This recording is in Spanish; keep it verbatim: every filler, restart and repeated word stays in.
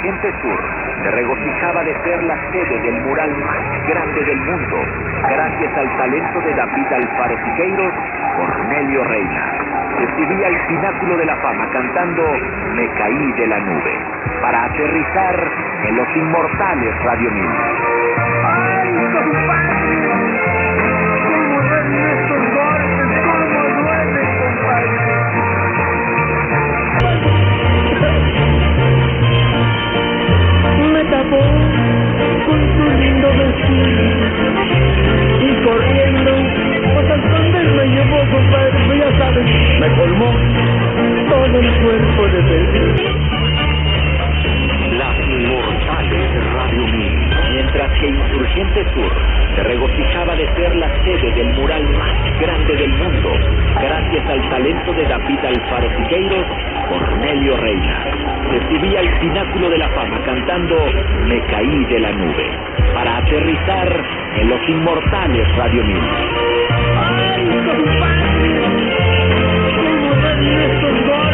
Insurgente Sur se regocijaba de ser la sede del mural más grande del mundo, gracias al talento de David Alfaro Siqueiros, Cornelio Reina, que subía al pináculo de la fama cantando Me caí de la nube, para aterrizar en los inmortales Radio Mil. ¡Ay, compadre! ¿Cómo duelen estos golpes? ¿Cómo duelen, compadre? Me tapó con su lindo vestido y corriendo, pues al donde me llevó, compadre, pues ya sabes, me colmó todo el cuerpo de besos. Las inmortales Radio Mil. Mientras que Insurgente Sur se regocijaba de ser la sede del mural más grande del mundo, gracias al talento de David Alfaro Siqueiros, Cornelio Reina, que subía al pináculo de la fama cantando Me caí de la nube, para aterrizar en los inmortales Radio Mil. ¡Ay, compadre! ¿Cómo duelen estos golpes?